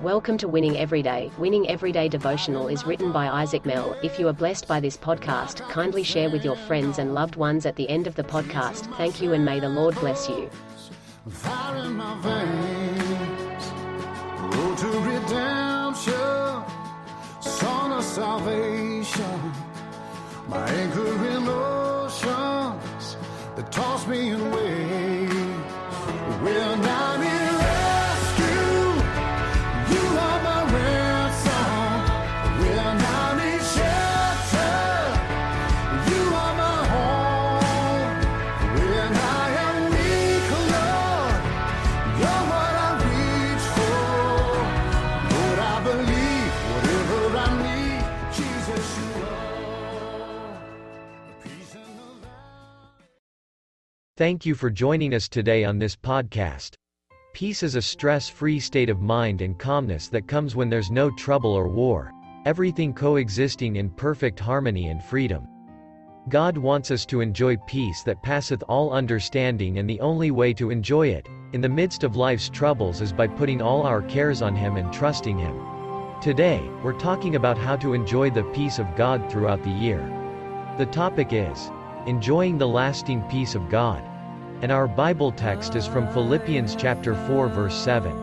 Welcome to Winning Everyday. Winning Everyday devotional is written by Isaac Mell. If you are blessed by this podcast, kindly share with your friends and loved ones at the end of the podcast. Thank you and may the Lord bless you. Fire in my veins, road to redemption, song of salvation, my anchor in oceans that toss me in waves. When I'm in rescue, you are my ransom. When I'm in shelter, you are my home. When I am weak, Lord, you're what I reach for. Lord, I believe whatever I need, Jesus, you are. Peace in the valley. Thank you for joining us today on this podcast. Peace is a stress-free state of mind and calmness that comes when there's no trouble or war, everything coexisting in perfect harmony and freedom. God wants us to enjoy peace that passeth all understanding, and the only way to enjoy it, in the midst of life's troubles, is by putting all our cares on Him and trusting Him. Today, we're talking about how to enjoy the peace of God throughout the year. The topic is enjoying the lasting peace of God. And our Bible text is from Philippians chapter 4 verse 7.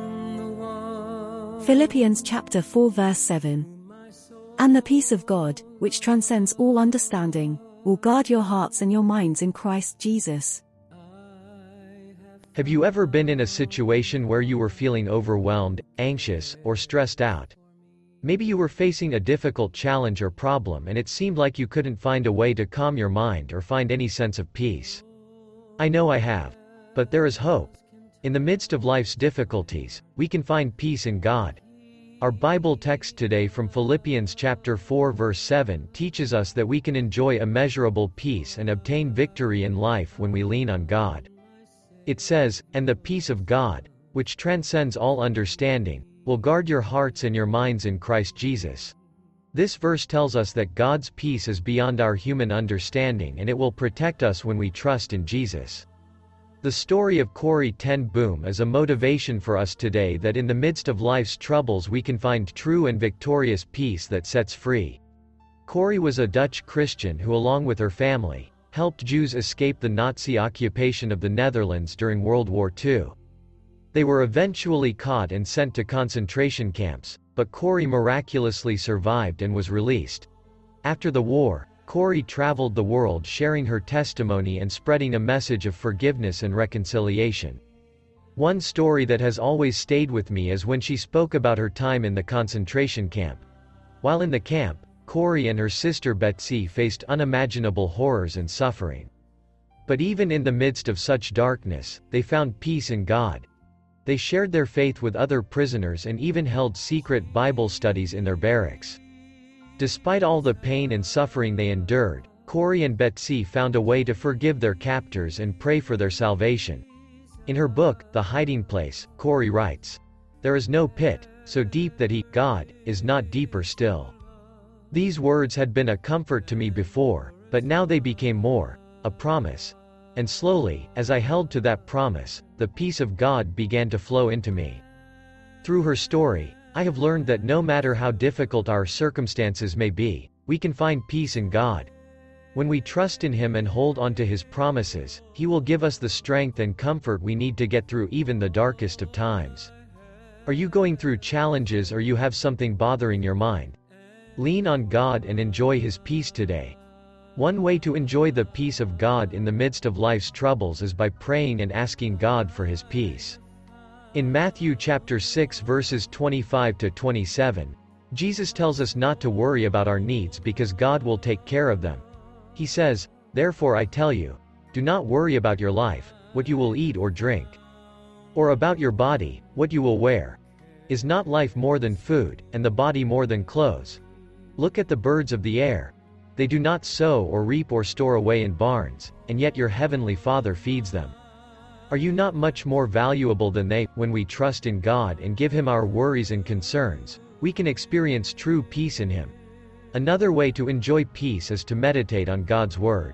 Philippians chapter 4 verse 7. And the peace of God, which transcends all understanding, will guard your hearts and your minds in Christ Jesus. Have you ever been in a situation where you were feeling overwhelmed, anxious, or stressed out? Maybe you were facing a difficult challenge or problem and it seemed like you couldn't find a way to calm your mind or find any sense of peace. I know I have. But there is hope. In the midst of life's difficulties, we can find peace in God. Our Bible text today from Philippians chapter 4 verse 7 teaches us that we can enjoy immeasurable peace and obtain victory in life when we lean on God. It says, "And the peace of God, which transcends all understanding, will guard your hearts and your minds in Christ Jesus." This verse tells us that God's peace is beyond our human understanding and it will protect us when we trust in Jesus. The story of Corrie ten Boom is a motivation for us today that in the midst of life's troubles we can find true and victorious peace that sets free. Corrie was a Dutch Christian who, along with her family, helped Jews escape the Nazi occupation of the Netherlands during World War II. They were eventually caught and sent to concentration camps, but Corrie miraculously survived and was released. After the war, Corrie traveled the world sharing her testimony and spreading a message of forgiveness and reconciliation. One story that has always stayed with me is when she spoke about her time in the concentration camp. While in the camp, Corrie and her sister Betsy faced unimaginable horrors and suffering. But even in the midst of such darkness, they found peace in God. They shared their faith with other prisoners and even held secret Bible studies in their barracks. Despite all the pain and suffering they endured, Corrie and Betsy found a way to forgive their captors and pray for their salvation. In her book, The Hiding Place, Corrie writes, "There is no pit so deep that He, God, is not deeper still." These words had been a comfort to me before, but now they became more, a promise. And slowly, as I held to that promise, the peace of God began to flow into me. Through her story, I have learned that no matter how difficult our circumstances may be, we can find peace in God. When we trust in Him and hold on to His promises, He will give us the strength and comfort we need to get through even the darkest of times. Are you going through challenges or you have something bothering your mind? Lean on God and enjoy His peace today. One way to enjoy the peace of God in the midst of life's troubles is by praying and asking God for His peace. In Matthew chapter 6 verses 25 to 27, Jesus tells us not to worry about our needs because God will take care of them. He says, "Therefore I tell you, do not worry about your life, what you will eat or drink, or about your body, what you will wear. Is not life more than food, and the body more than clothes? Look at the birds of the air. They do not sow or reap or store away in barns, and yet your heavenly Father feeds them. Are you not much more valuable than they? When we trust in God and give Him our worries and concerns, we can experience true peace in Him. Another way to enjoy peace is to meditate on God's Word.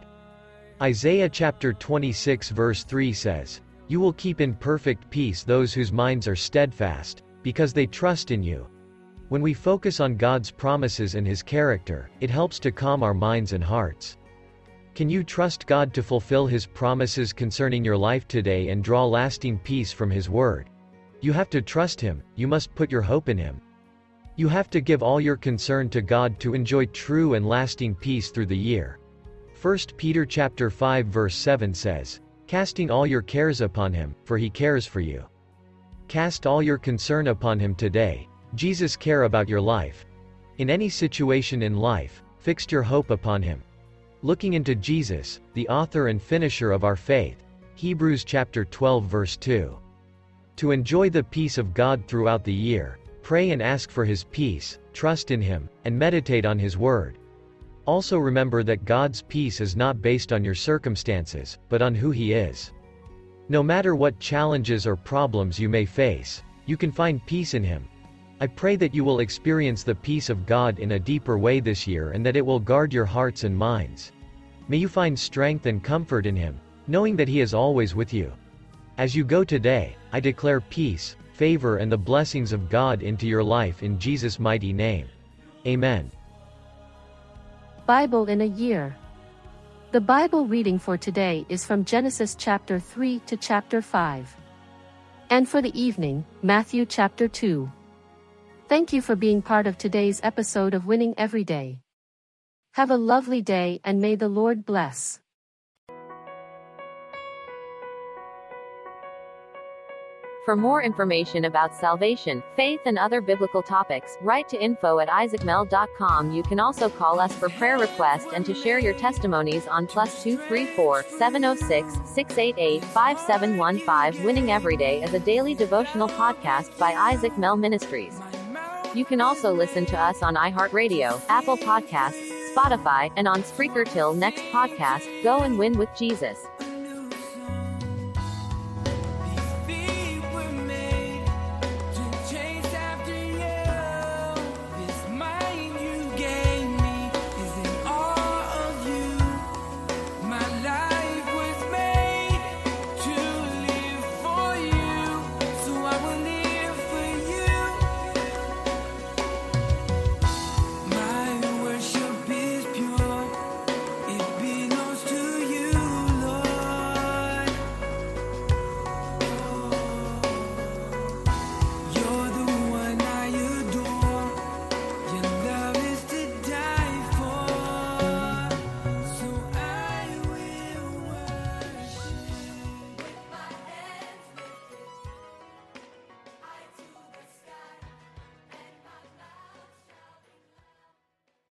Isaiah chapter 26 verse 3 says, "You will keep in perfect peace those whose minds are steadfast, because they trust in you. When we focus on God's promises and His character, it helps to calm our minds and hearts. Can you trust God to fulfill His promises concerning your life today and draw lasting peace from His Word? You have to trust Him, you must put your hope in Him. You have to give all your concern to God to enjoy true and lasting peace through the year. 1 Peter chapter 5 verse 7 says, "Casting all your cares upon Him, for He cares for you." Cast all your concern upon Him today. Jesus cares about your life. In any situation in life, fix your hope upon Him. Looking into Jesus, the author and finisher of our faith. Hebrews chapter 12 verse 2. To enjoy the peace of God throughout the year, pray and ask for His peace, trust in Him, and meditate on His Word. Also remember that God's peace is not based on your circumstances, but on who He is. No matter what challenges or problems you may face, you can find peace in Him. I pray that you will experience the peace of God in a deeper way this year and that it will guard your hearts and minds. May you find strength and comfort in Him, knowing that He is always with you. As you go today, I declare peace, favor and the blessings of God into your life in Jesus' mighty name. Amen. Bible in a year. The Bible reading for today is from Genesis chapter 3 to chapter 5. And for the evening, Matthew chapter 2. Thank you for being part of today's episode of Winning Every Day. Have a lovely day and may the Lord bless. For more information about salvation, faith and other biblical topics, write to info@isaacmel.com. You can also call us for prayer requests and to share your testimonies on +234 706 688 5715. Winning Every Day is a daily devotional podcast by Isaac Mel Ministries. You can also listen to us on iHeartRadio, Apple Podcasts, Spotify, and on Spreaker. Till next podcast, go and win with Jesus.